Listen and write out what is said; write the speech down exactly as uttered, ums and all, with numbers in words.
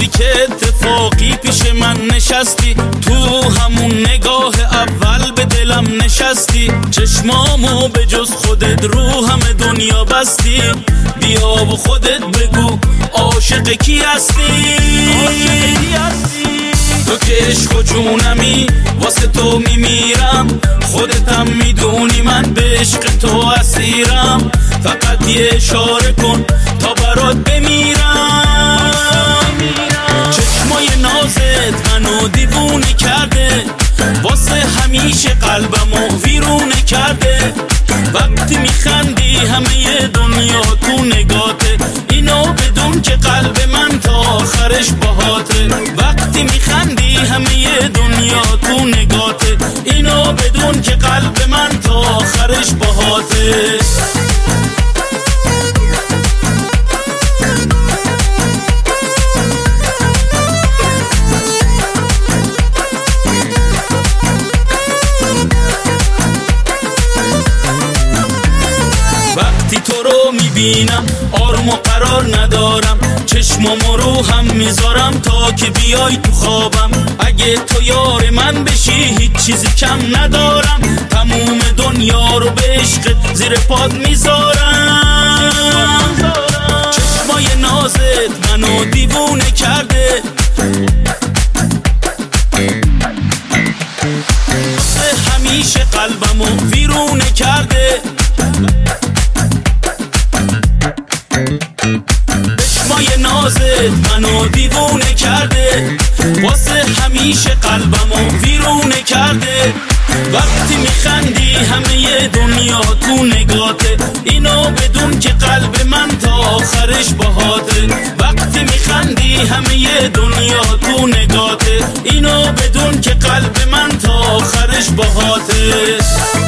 روزی که اتفاقی پیش من نشستی، تو همون نگاه اول به دلم نشستی، چشمامو به جز خودت رو همه دنیا بستی. بیا و خودت بگو عاشق کی هستی؟ تو که عشق و جونمی، واسه تو میمیرم، خودتم میدونی من به عشق تو اسیرم. فقط یه اشاره کن تا برات بمیرم. چشمای نازت منو دیوونه کرده، واسه همیشه قلبمو ویرونه کرده. وقتی میخندی همه دنیا تو نگاته، اینو بدون که قلب من تا آخرش باهاته. وقتی میخندی همه دنیا تو نگاته، اینو بدون که قلب من تا آخرش باهاته. وقتی تو رو میبینم آروم و قرار ندارم، چشمامو رو هم میذارم تا که بیای تو خوابم. اگه تو یار من بشی هیچ چیزی کم ندارم، تموم دنیا رو به عشقت زیر پات میذارم. چشمای نازت منو دیوونه کرده، واسه همیشه قلبمو ویرونه کرده. چشمای نازت منو دیوونه کرده، واسه همیشه قلبمو ویرونه کرده. وقتی میخندی همه دنیا تو نگاته، اینو بدون که قلب من تا آخرش باهاته. وقتی میخندی همه دنیا تو نگاته، اینو بدون که قلب من تا آخرش باهاته.